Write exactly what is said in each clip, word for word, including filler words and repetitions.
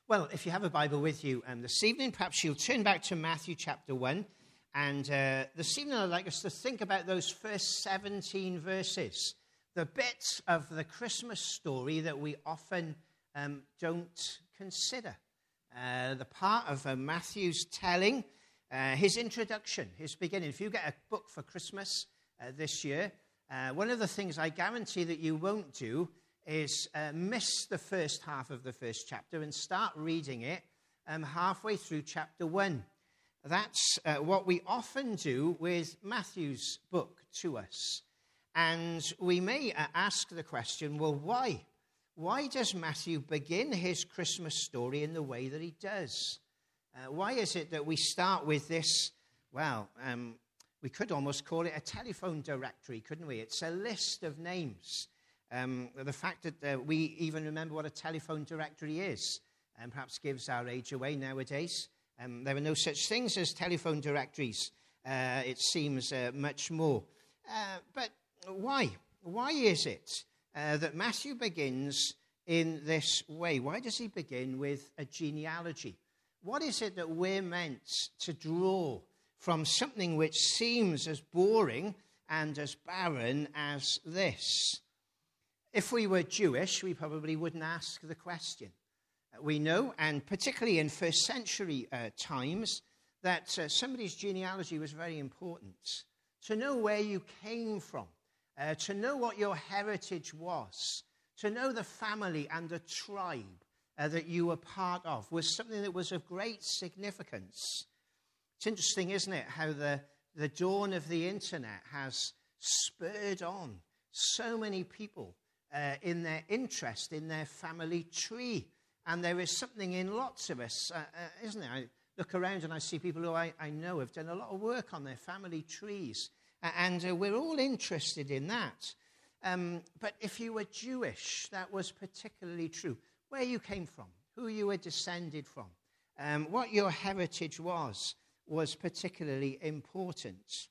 Well, if you have a Bible with you um, this evening, perhaps you'll turn back to Matthew chapter one. And uh, this evening, I'd like us to think about those first seventeen verses, the bits of the Christmas story that we often um, don't consider. Uh, the part of uh, Matthew's telling, uh, his introduction, his beginning. If you get a book for Christmas uh, this year, uh, one of the things I guarantee that you won't do is uh, miss the first half of the first chapter and start reading it um, halfway through chapter one. That's uh, what we often do with Matthew's book to us. And we may uh, ask the question, well, why? Why does Matthew begin his Christmas story in the way that he does? Uh, why is it that we start with this, well, um, we could almost call it a telephone directory, couldn't we? It's a list of names. Um, the fact that uh, we even remember what a telephone directory is and perhaps gives our age away nowadays. Um, there are no such things as telephone directories, uh, it seems uh, much more. Uh, but why? Why is it uh, that Matthew begins in this way? Why does he begin with a genealogy? What is it that we're meant to draw from something which seems as boring and as barren as this? If we were Jewish, we probably wouldn't ask the question. We know, and particularly in first century uh, times, that uh, somebody's genealogy was very important. To know where you came from, uh, to know what your heritage was, to know the family and the tribe uh, that you were part of was something that was of great significance. It's interesting, isn't it, how the, the dawn of the internet has spurred on so many people Uh, in their interest, in their family tree. And there is something in lots of us, uh, uh, isn't it? I look around and I see people who I, I know have done a lot of work on their family trees. Uh, and uh, we're all interested in that. Um, but if you were Jewish, that was particularly true. Where you came from, who you were descended from, um, what your heritage was, was particularly important.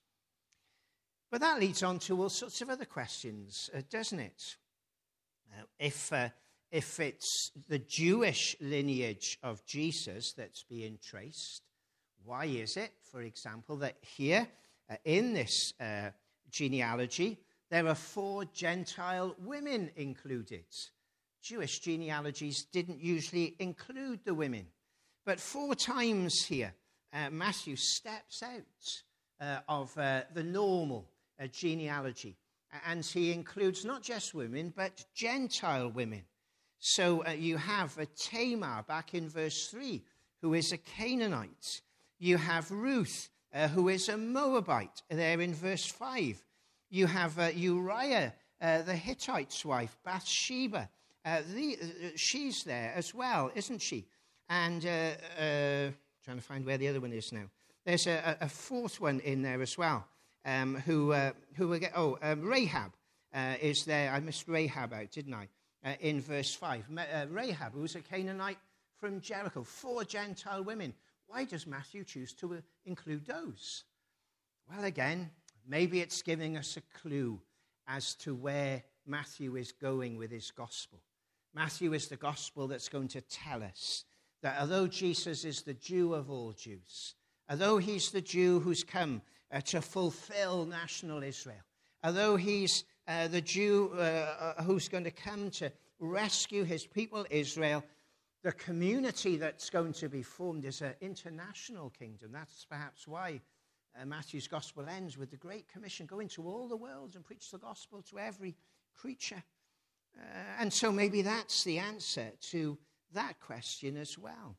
But that leads on to all sorts of other questions, uh, doesn't it? Uh, if, uh, if it's the Jewish lineage of Jesus that's being traced, why is it, for example, that here uh, in this uh, genealogy, there are four Gentile women included? Jewish genealogies didn't usually include the women. But four times here, uh, Matthew steps out uh, of uh, the normal uh, genealogy. And he includes not just women, but Gentile women. So uh, you have uh, Tamar back in verse three, who is a Canaanite. You have Ruth, uh, who is a Moabite, there in verse five. You have uh, Uriah, uh, the Hittite's wife, Bathsheba. Uh, the, uh, she's there as well, isn't she? And uh, uh, trying to find where the other one is now. There's a, a fourth one in there as well. Um, who, uh, who will get, oh, um, Rahab uh, is there. I missed Rahab out, didn't I? Uh, in verse five. Uh, Rahab, who was a Canaanite from Jericho. Four Gentile women. Why does Matthew choose to uh, include those? Well, again, maybe it's giving us a clue as to where Matthew is going with his gospel. Matthew is the gospel that's going to tell us that although Jesus is the Jew of all Jews, although he's the Jew who's come Uh, to fulfill national Israel, although he's uh, the Jew uh, uh, who's going to come to rescue his people Israel, the community that's going to be formed is an international kingdom. That's perhaps why uh, Matthew's gospel ends with the Great Commission: go into all the world and preach the gospel to every creature. Uh, and so maybe that's the answer to that question as well.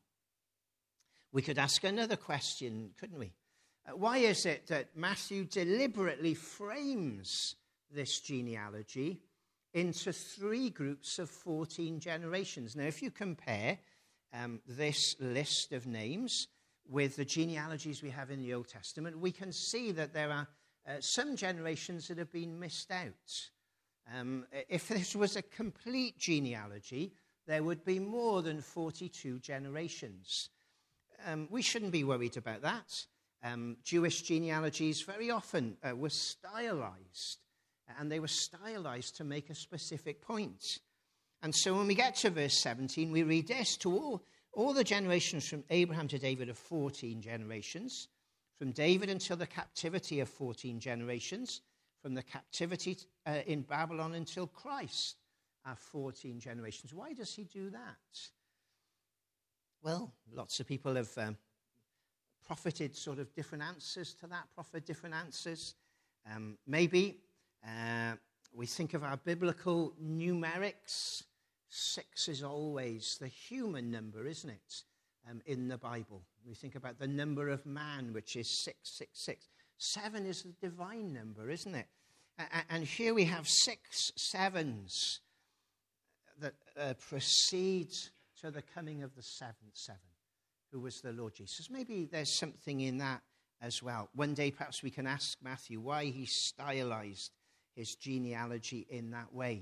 We could ask another question, couldn't we? Why is it that Matthew deliberately frames this genealogy into three groups of fourteen generations? Now, if you compare um, this list of names with the genealogies we have in the Old Testament, we can see that there are uh, some generations that have been missed out. Um, if this was a complete genealogy, there would be more than forty-two generations. Um, we shouldn't be worried about that. Um, Jewish genealogies very often uh, were stylized, and they were stylized to make a specific point. And so when we get to verse seventeen, we read this: to all, all the generations from Abraham to David are fourteen generations. From David until the captivity of fourteen generations. From the captivity uh, in Babylon until Christ are fourteen generations. Why does he do that? Well, lots of people have um, profited sort of different answers to that, proffered different answers. Um, maybe uh, we think of our biblical numerics. Six is always the human number, isn't it, um, in the Bible? We think about the number of man, which is six six six. Seven is the divine number, isn't it? And here we have six sevens that uh, precede to the coming of the seventh seven, who was the Lord Jesus. Maybe there's something in that as well. One day perhaps we can ask Matthew why he stylized his genealogy in that way.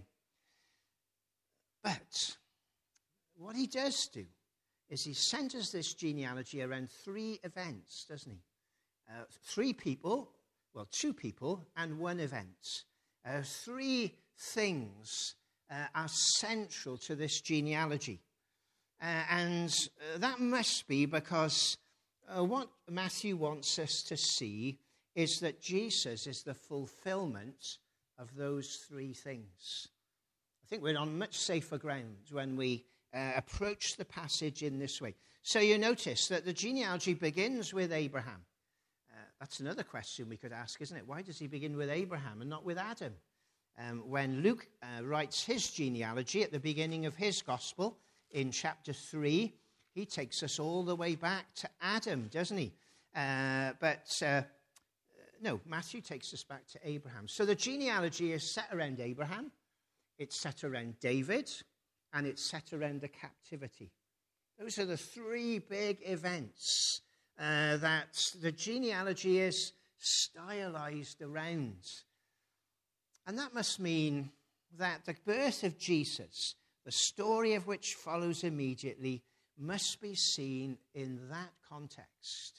But what he does do is he centers this genealogy around three events, doesn't he? Uh, three people, well, two people and one event. Uh, three things uh, are central to this genealogy. Uh, and uh, that must be because uh, what Matthew wants us to see is that Jesus is the fulfillment of those three things. I think we're on much safer ground when we uh, approach the passage in this way. So you notice that the genealogy begins with Abraham. Uh, that's another question we could ask, isn't it? Why does he begin with Abraham and not with Adam? Um, when Luke uh, writes his genealogy at the beginning of his gospel, in chapter three, he takes us all the way back to Adam, doesn't he? Uh, but uh, no, Matthew takes us back to Abraham. So the genealogy is set around Abraham, it's set around David, and it's set around the captivity. Those are the three big events uh, that the genealogy is stylized around. And that must mean that the birth of Jesus, the story of which follows immediately, must be seen in that context.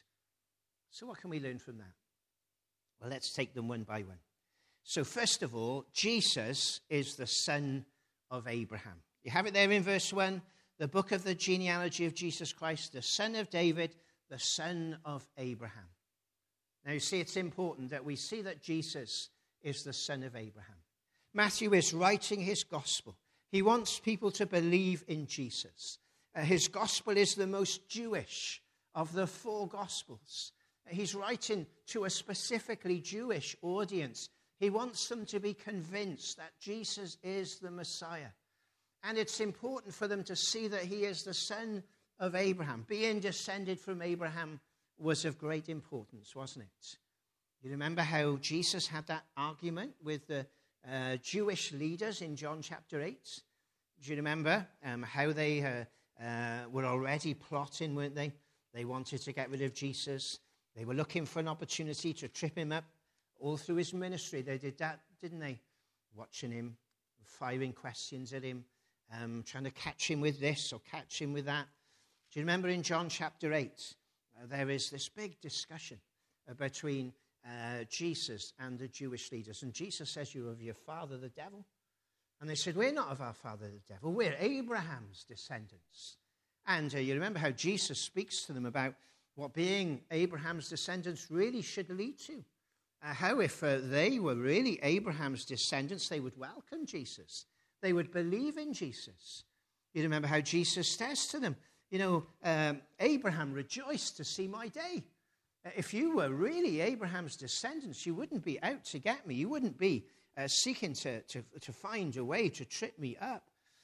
So what can we learn from that? Well, let's take them one by one. So first of all, Jesus is the son of Abraham. You have it there in verse one, the book of the genealogy of Jesus Christ, the son of David, the son of Abraham. Now you see, it's important that we see that Jesus is the son of Abraham. Matthew is writing his gospel. He wants people to believe in Jesus. Uh, his gospel is the most Jewish of the four gospels. Uh, he's writing to a specifically Jewish audience. He wants them to be convinced that Jesus is the Messiah. And it's important for them to see that he is the son of Abraham. Being descended from Abraham was of great importance, wasn't it? You remember how Jesus had that argument with the uh, Jewish leaders in John chapter eight? Do you remember um, how they uh, uh, were already plotting, weren't they? They wanted to get rid of Jesus. They were looking for an opportunity to trip him up. All through his ministry, they did that, didn't they? Watching him, firing questions at him, um, trying to catch him with this or catch him with that. Do you remember in John chapter eight, uh, there is this big discussion uh, between uh, Jesus and the Jewish leaders. And Jesus says, "You're of your father, the devil." And they said, "We're not of our father, the devil. We're Abraham's descendants." And uh, you remember how Jesus speaks to them about what being Abraham's descendants really should lead to. Uh, how if uh, they were really Abraham's descendants, they would welcome Jesus. They would believe in Jesus. You remember how Jesus says to them, you know, um, Abraham rejoiced to see my day. Uh, if you were really Abraham's descendants, you wouldn't be out to get me. You wouldn't be uh, seeking to, to, to find a way to trip me up.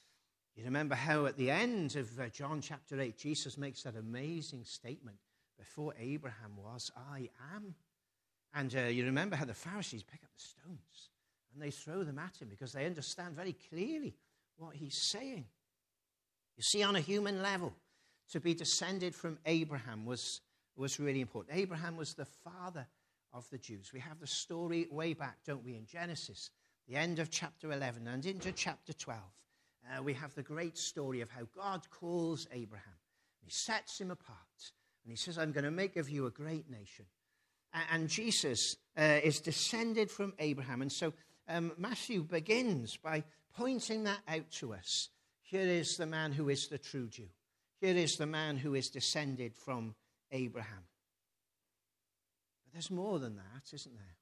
You remember how at the end of uh, John chapter eight, Jesus makes that amazing statement, "Before Abraham was, I am." And uh, you remember how the Pharisees pick up the stones and they throw them at him because they understand very clearly what he's saying. You see, on a human level, to be descended from Abraham was, was really important. Abraham was the father of the Jews. We have the story way back, don't we, in Genesis, the end of chapter eleven and into chapter twelve. Uh, we have the great story of how God calls Abraham. He sets him apart and he says, "I'm going to make of you a great nation." And Jesus uh, is descended from Abraham. And so um, Matthew begins by pointing that out to us. Here is the man who is the true Jew. Here is the man who is descended from Abraham. But there's more than that, isn't there?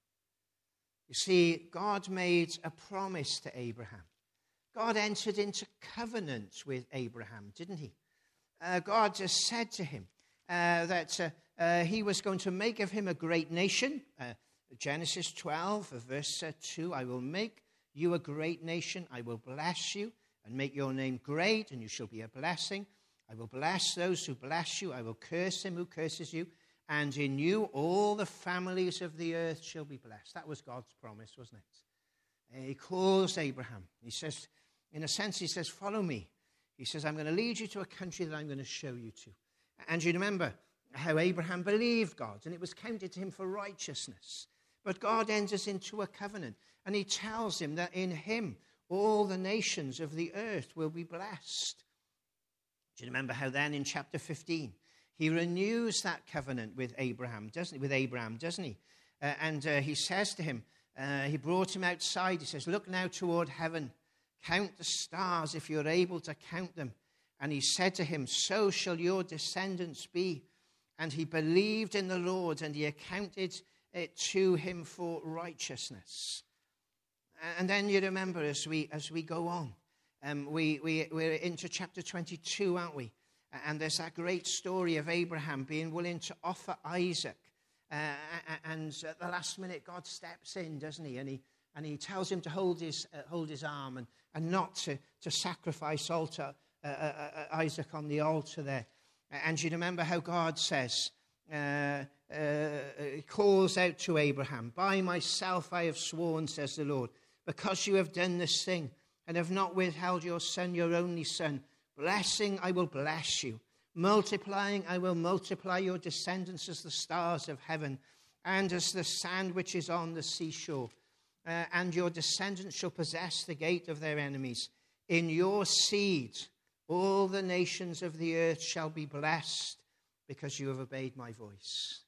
You see, God made a promise to Abraham. God entered into covenant with Abraham, didn't he? Uh, God just said to him uh, that uh, uh, he was going to make of him a great nation. Uh, Genesis twelve, verse uh, two, I will make you a great nation. I will bless you and make your name great, and you shall be a blessing. I will bless those who bless you. I will curse him who curses you. And in you all the families of the earth shall be blessed. That was God's promise, wasn't it? Uh, he calls Abraham. He says, in a sense, he says, follow me. He says, I'm going to lead you to a country that I'm going to show you to. And you remember how Abraham believed God, and it was counted to him for righteousness. But God enters into a covenant, and he tells him that in him all the nations of the earth will be blessed. Do you remember how then in chapter fifteen, he renews that covenant with Abraham, doesn't he? With Abraham, doesn't he? Uh, and uh, he says to him, uh, he brought him outside. He says, look now toward heaven. Count the stars if you're able to count them. And he said to him, so shall your descendants be. And he believed in the Lord, and he accounted it to him for righteousness. And then you remember as we as we go on, um, we, we, we're into chapter twenty-two, aren't we? And there's that great story of Abraham being willing to offer Isaac. Uh, and at the last minute, God steps in, doesn't he? And he and he tells him to hold his uh, hold his arm and, and not to, to sacrifice altar, uh, uh, uh, Isaac on the altar there. And you remember how God says, uh, uh, he calls out to Abraham, by myself I have sworn, says the Lord, because you have done this thing and have not withheld your son, your only son. Blessing, I will bless you. Multiplying, I will multiply your descendants as the stars of heaven and as the sand which is on the seashore. Uh, and your descendants shall possess the gate of their enemies. In your seed, all the nations of the earth shall be blessed because you have obeyed my voice.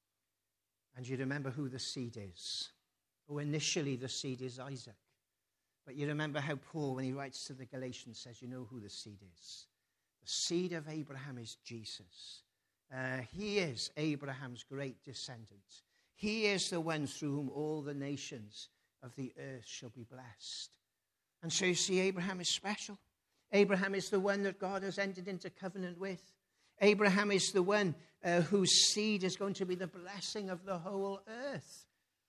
And you remember who the seed is. Oh, initially the seed is Isaac. But you remember how Paul, when he writes to the Galatians, says, you know who the seed is. The seed of Abraham is Jesus. Uh, he is Abraham's great descendant. He is the one through whom all the nations of the earth shall be blessed. And so you see, Abraham is special. Abraham is the one that God has entered into covenant with. Abraham is the one uh, whose seed is going to be the blessing of the whole earth.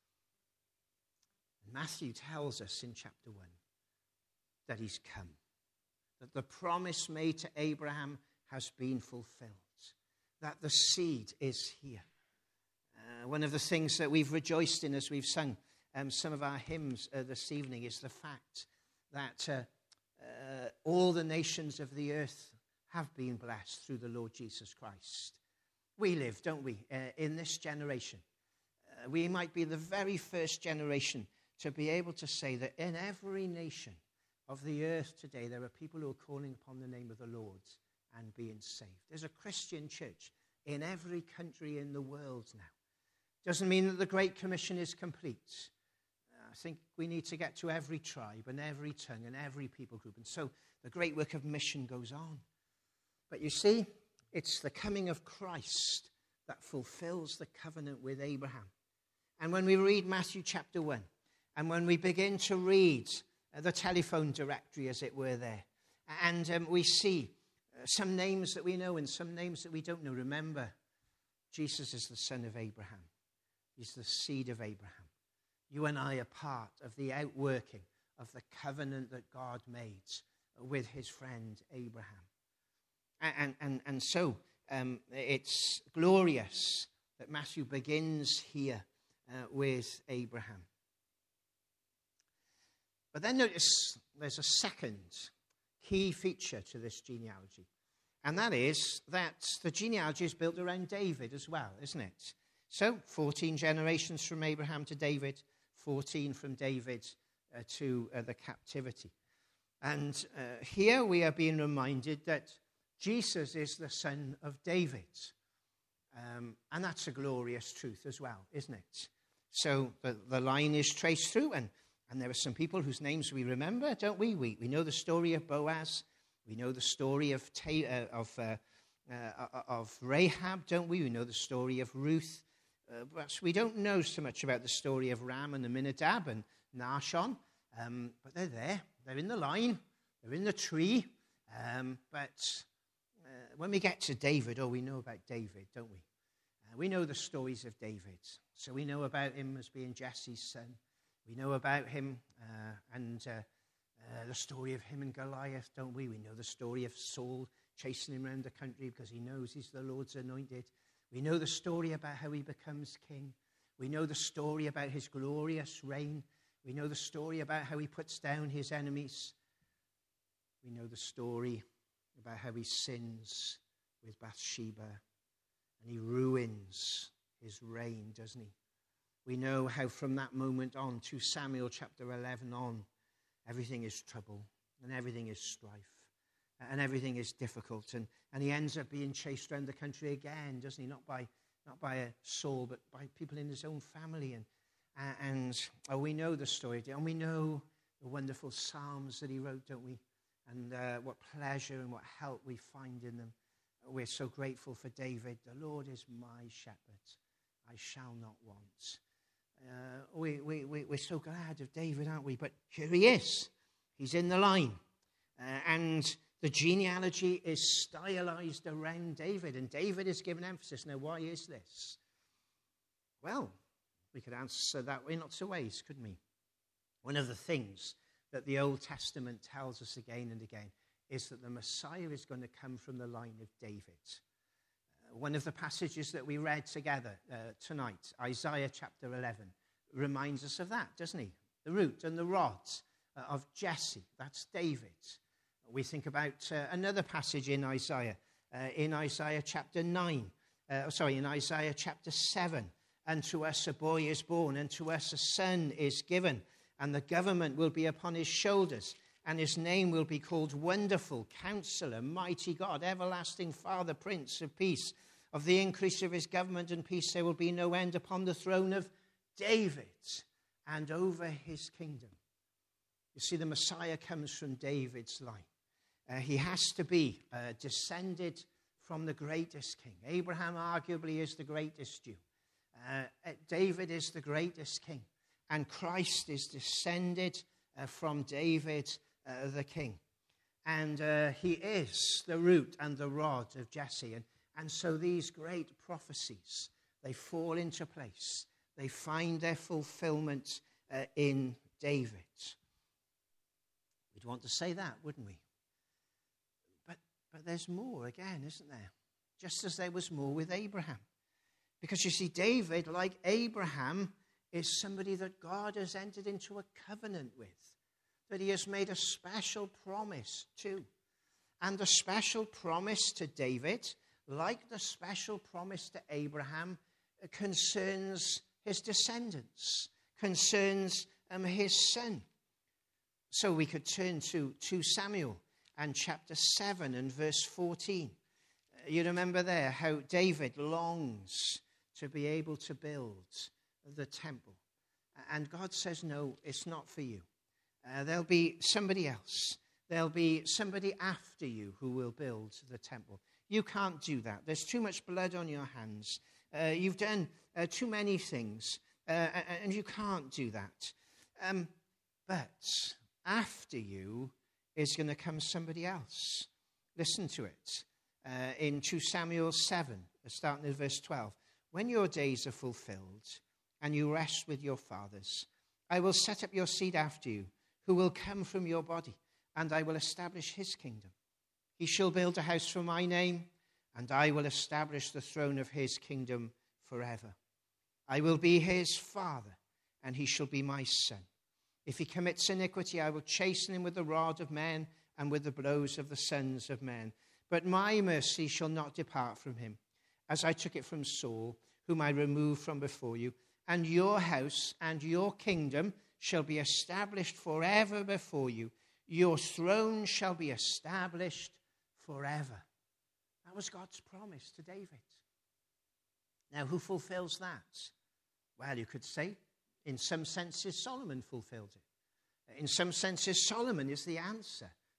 Matthew tells us in chapter one that he's come, that the promise made to Abraham has been fulfilled, that the seed is here. Uh, one of the things that we've rejoiced in as we've sung um, some of our hymns uh, this evening is the fact that uh, uh, all the nations of the earth have been blessed through the Lord Jesus Christ. We live, don't we, uh, in this generation. Uh, we might be the very first generation to be able to say that in every nation of the earth today, there are people who are calling upon the name of the Lord and being saved. There's a Christian church in every country in the world now. Doesn't mean that the Great Commission is complete. Uh, I think we need to get to every tribe and every tongue and every people group. And so the great work of mission goes on. But you see, it's the coming of Christ that fulfills the covenant with Abraham. And when we read Matthew chapter one, and when we begin to read uh, the telephone directory, as it were, there, and um, we see uh, some names that we know and some names that we don't know. Remember, Jesus is the son of Abraham. He's the seed of Abraham. You and I are part of the outworking of the covenant that God made with his friend Abraham. And, and, and, and so um, it's glorious that Matthew begins here uh, with Abraham. But then notice there's a second key feature to this genealogy. And that is that the genealogy is built around David as well, isn't it? So fourteen generations from Abraham to David, fourteen from David uh, to uh, the captivity. And uh, here we are being reminded that Jesus is the son of David. Um, and that's a glorious truth as well, isn't it? So the, the line is traced through, and And there are some people whose names we remember, don't we? We, we know the story of Boaz. We know the story of, Ta- uh, of, uh, uh, of Rahab, don't we? We know the story of Ruth. Uh, but we don't know so much about the story of Ram and Aminadab and Nahshon. Um, but they're there. They're in the line. They're in the tree. Um, but uh, when we get to David, oh, we know about David, don't we? Uh, we know the stories of David. So we know about him as being Jesse's son. We know about him uh, and uh, uh, the story of him and Goliath, don't we? We know the story of Saul chasing him around the country because he knows he's the Lord's anointed. We know the story about how he becomes king. We know the story about his glorious reign. We know the story about how he puts down his enemies. We know the story about how he sins with Bathsheba and he ruins his reign, doesn't he? We know how from that moment on, to Samuel chapter eleven on, everything is trouble and everything is strife and everything is difficult. And, and he ends up being chased around the country again, doesn't he? Not by not by a Saul, but by people in his own family. And, and oh, we know the story. And we know the wonderful psalms that he wrote, don't we? And uh, what pleasure and what help we find in them. We're so grateful for David. The Lord is my shepherd. I shall not want. Uh, we, we, we, we're so glad of David, aren't we? But here he is. He's in the line. Uh, and the genealogy is stylized around David. And David is given emphasis. Now, why is this? Well, we could answer that in lots of ways, couldn't we? One of the things that the Old Testament tells us again and again is that the Messiah is going to come from the line of David. One of the passages that we read together uh, tonight, Isaiah chapter eleven, reminds us of that, doesn't he? The root and the rod uh, of Jesse, that's David. We think about uh, another passage in Isaiah, uh, in Isaiah chapter nine, uh, sorry, in Isaiah chapter seven. And to us a boy is born, and to us a son is given, and the government will be upon his shoulders, and his name will be called Wonderful, Counselor, Mighty God, Everlasting Father, Prince of Peace. Of the increase of his government and peace there will be no end upon the throne of David and over his kingdom. You see, the Messiah comes from David's line. Uh, he has to be uh, descended from the greatest king. Abraham arguably is the greatest Jew. Uh, David is the greatest king. And Christ is descended uh, from David, uh, the king. And uh, he is the root and the rod of Jesse. And, and so these great prophecies, they fall into place. They find their fulfillment uh, in David. We'd want to say that, wouldn't we? But, but there's more again, isn't there? Just as there was more with Abraham. Because you see, David, like Abraham, is somebody that God has entered into a covenant with, that he has made a special promise to. And the special promise to David, like the special promise to Abraham, concerns his descendants, concerns um, his son. So we could turn to Second Samuel and chapter seven and verse fourteen. You remember there how David longs to be able to build the temple. And God says, no, it's not for you. Uh, there'll be somebody else. There'll be somebody after you who will build the temple. You can't do that. There's too much blood on your hands. Uh, you've done uh, too many things, uh, and you can't do that. Um, but after you is going to come somebody else. Listen to it. Uh, in Second Samuel seven, starting at verse twelve. When your days are fulfilled and you rest with your fathers, I will set up your seed after you, who will come from your body, and I will establish his kingdom. He shall build a house for my name, and I will establish the throne of his kingdom forever. I will be his father, and he shall be my son. If he commits iniquity, I will chasten him with the rod of men and with the blows of the sons of men. But my mercy shall not depart from him, as I took it from Saul, whom I removed from before you. And your house and your kingdom shall be established forever before you. Your throne shall be established forever. That was God's promise to David. Now, who fulfills that? Well, you could say, in some senses, Solomon fulfilled it. In some senses, Solomon is the answer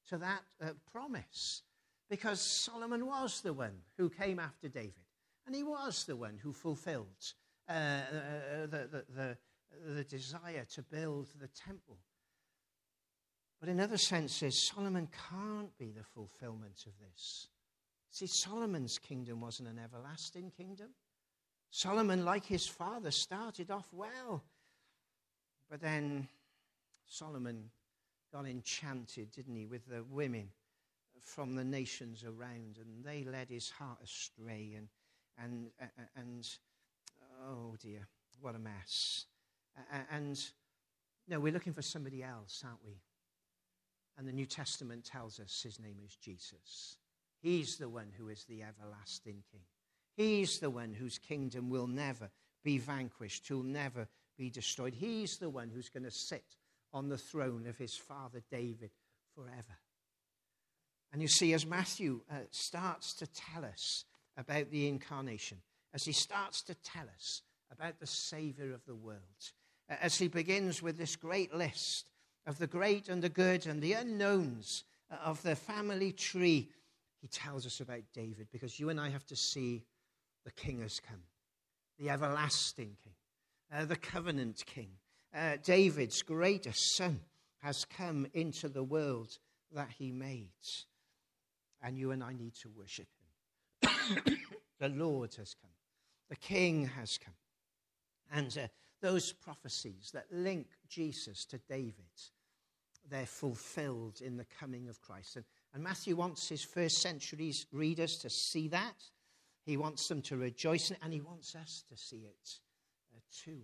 to that uh, promise. Because Solomon was the one who came after David. And he was the one who fulfilled uh, uh, the, the, the, the desire to build the temple. But in other senses, Solomon can't be the fulfillment of this. See, Solomon's kingdom wasn't an everlasting kingdom. Solomon, like his father, started off well. But then Solomon got enchanted, didn't he, with the women from the nations around, and they led his heart astray, and and and oh dear, what a mess. And no, we're looking for somebody else, aren't we? And the New Testament tells us his name is Jesus. He's the one who is the everlasting King. He's the one whose kingdom will never be vanquished, who'll never be destroyed. He's the one who's going to sit on the throne of his father David forever. And you see, as Matthew uh, starts to tell us about the incarnation, as he starts to tell us about the Savior of the world, uh, as he begins with this great list of the great and the good and the unknowns uh, of the family tree, he tells us about David, because you and I have to see the King has come, the everlasting King, uh, the covenant King. Uh, David's greatest son has come into the world that he made. And you and I need to worship him. The Lord has come. The King has come. And uh, those prophecies that link Jesus to David, they're fulfilled in the coming of Christ. And, and Matthew wants his first century readers to see that. He wants them to rejoice in it, and he wants us to see it uh, too.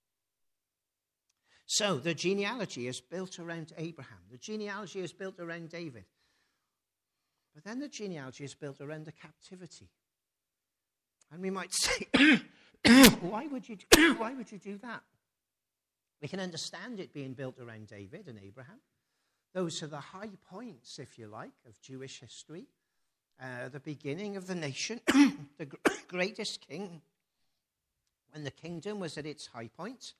So the genealogy is built around Abraham. The genealogy is built around David. But then the genealogy is built around the captivity. And we might say, why would you do, why would you do that? We can understand it being built around David and Abraham. Those are the high points, if you like, of Jewish history. Uh, the beginning of the nation, the gr- greatest king, when the kingdom was at its high point.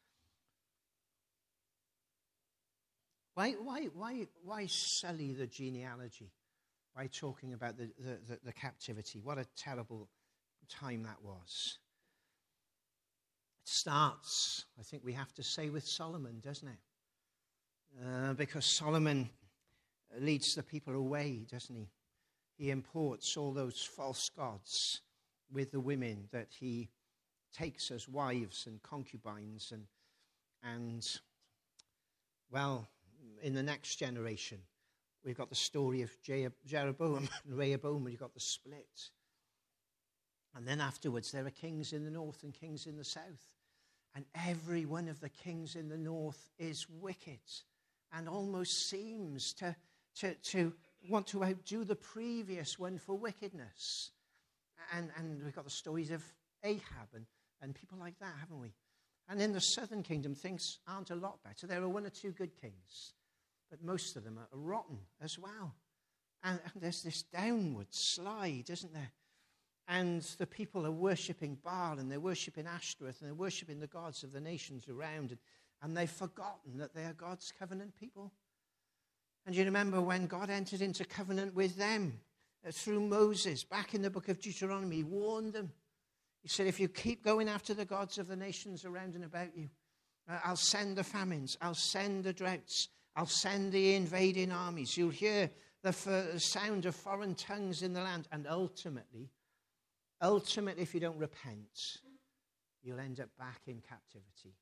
Why, why, why, why sully the genealogy by talking about the, the, the, the captivity? What a terrible time that was. It starts, I think we have to say, with Solomon, doesn't it? Uh, because Solomon leads the people away, doesn't he? He imports all those false gods with the women that he takes as wives and concubines. And, and well, in the next generation, we've got the story of Jeroboam and Rehoboam, and you've got the split. And then afterwards, there are kings in the north and kings in the south. And every one of the kings in the north is wicked and almost seems to, to, to want to outdo the previous one for wickedness. And, and we've got the stories of Ahab and, and people like that, haven't we? And in the southern kingdom, things aren't a lot better. There are one or two good kings, but most of them are rotten as well. And, and there's this downward slide, isn't there? And the people are worshipping Baal, and they're worshipping Ashtoreth, and they're worshipping the gods of the nations around, and, and they've forgotten that they are God's covenant people. And you remember when God entered into covenant with them uh, through Moses, back in the book of Deuteronomy, he warned them. He said, if you keep going after the gods of the nations around and about you, uh, I'll send the famines, I'll send the droughts, I'll send the invading armies. You'll hear the f- sound of foreign tongues in the land. And ultimately, ultimately, if you don't repent, you'll end up back in captivity.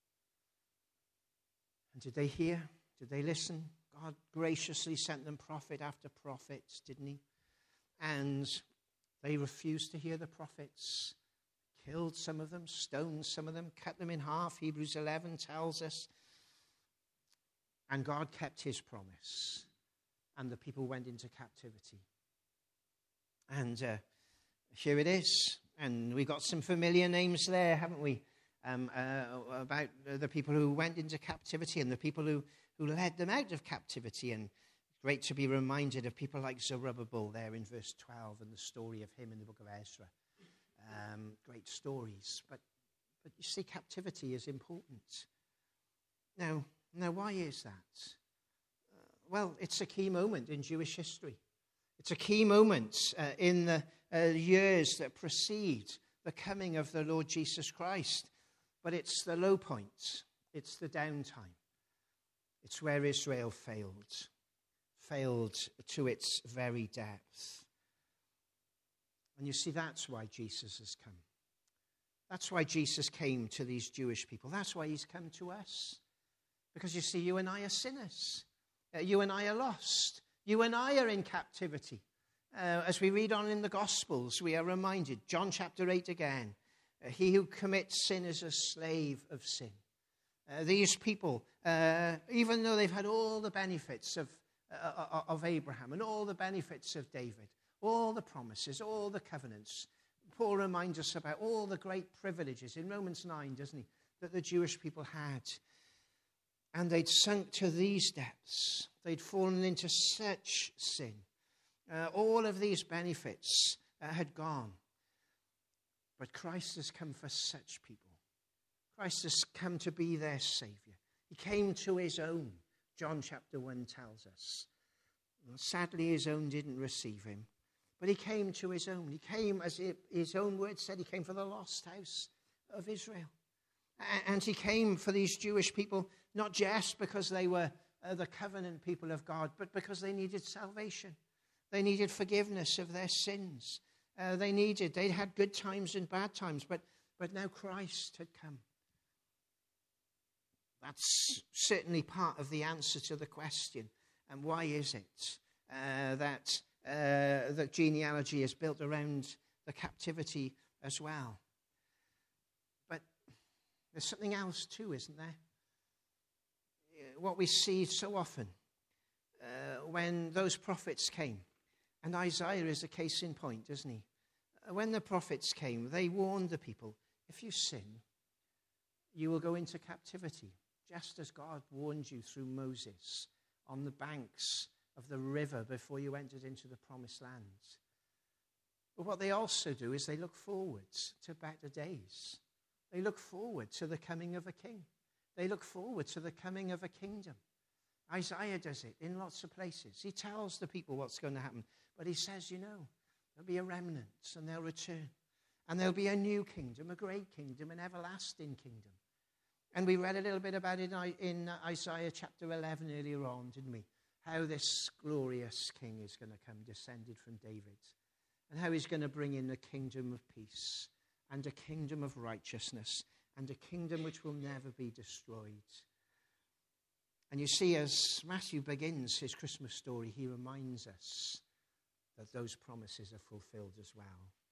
And did they hear? Did they listen? God graciously sent them prophet after prophet, didn't he? And they refused to hear the prophets. Killed some of them, stoned some of them, cut them in half, Hebrews eleven tells us. And God kept his promise. And the people went into captivity. And uh, here it is. And we got some familiar names there, haven't we? Um, uh, about the people who went into captivity and the people who, who led them out of captivity. And great to be reminded of people like Zerubbabel there in verse twelve and the story of him in the book of Ezra. Um, great stories. But, but you see, captivity is important. Now, now why is that? Uh, well, it's a key moment in Jewish history. It's a key moment uh, in the uh, years that precede the coming of the Lord Jesus Christ. But it's the low point. It's the downtime. It's where Israel failed, failed to its very depth. And you see, that's why Jesus has come. That's why Jesus came to these Jewish people. That's why he's come to us. Because you see, you and I are sinners. Uh, you and I are lost. You and I are in captivity. Uh, as we read on in the Gospels, we are reminded, John chapter eight again, uh, he who commits sin is a slave of sin. Uh, these people, uh, even though they've had all the benefits of, uh, of Abraham and all the benefits of David, all the promises, all the covenants, Paul reminds us about all the great privileges in Romans nine, doesn't he, that the Jewish people had. And they'd sunk to these depths. They'd fallen into such sin. Uh, all of these benefits uh, had gone. But Christ has come for such people. Christ has come to be their Savior. He came to his own, John chapter one tells us. Well, sadly, his own didn't receive him. But he came to his own. He came, as his own words said, he came for the lost house of Israel. And he came for these Jewish people, not just because they were uh, the covenant people of God, but because they needed salvation. They needed forgiveness of their sins. Uh, they needed, they had good times and bad times, but, but now Christ had come. That's certainly part of the answer to the question. And why is it uh, that uh, that genealogy is built around the captivity as well? But there's something else too, isn't there? What we see so often uh, when those prophets came, and Isaiah is a case in point, isn't he? When the prophets came, they warned the people, if you sin, you will go into captivity, just as God warned you through Moses on the banks of the river before you entered into the promised land. But what they also do is they look forwards to better days. They look forward to the coming of a king. They look forward to the coming of a kingdom. Isaiah does it in lots of places. He tells the people what's going to happen. But he says, you know, there'll be a remnant and they'll return. And there'll be a new kingdom, a great kingdom, an everlasting kingdom. And we read a little bit about it in Isaiah chapter eleven earlier on, didn't we? How this glorious king is going to come, descended from David. And how he's going to bring in a kingdom of peace and a kingdom of righteousness and a kingdom which will never be destroyed. And you see, as Matthew begins his Christmas story, he reminds us that those promises are fulfilled as well.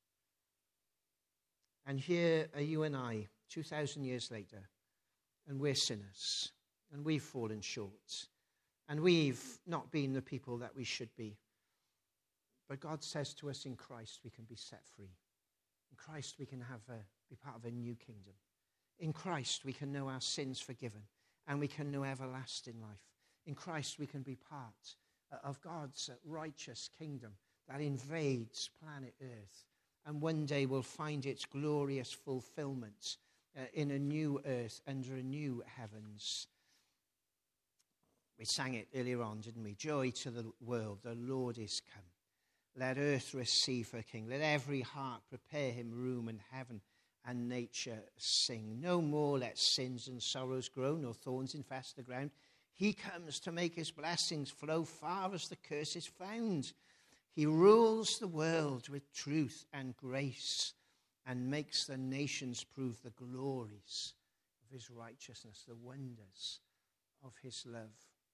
And here are you and I, two thousand years later, and we're sinners, and we've fallen short, and we've not been the people that we should be. But God says to us, in Christ we can be set free. In Christ we can have a, be part of a new kingdom. In Christ we can know our sins forgiven, and we can know everlasting life. In Christ we can be part of God's righteous kingdom that invades planet Earth, and one day will find its glorious fulfillment uh, in a new earth under a new heavens. We sang it earlier on, didn't we? Joy to the world, the Lord is come. Let earth receive her King. Let every heart prepare him room, and heaven and nature sing. No more let sins and sorrows grow, nor thorns infest the ground. He comes to make his blessings flow far as the curse is found. He rules the world with truth and grace, and makes the nations prove the glories of his righteousness, the wonders of his love.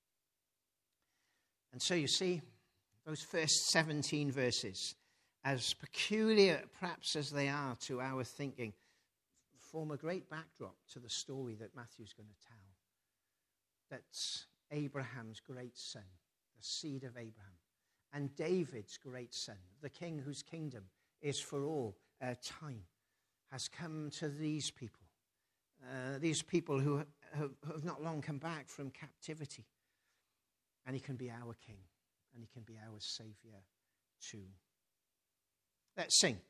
And so you see, those first seventeen verses, as peculiar perhaps as they are to our thinking, form a great backdrop to the story that Matthew's going to tell. That's Abraham's great son, the seed of Abraham, and David's great son, the king whose kingdom is for all uh, time, has come to these people, uh, these people who have, who have not long come back from captivity. And he can be our king, and he can be our Savior too. Let's sing.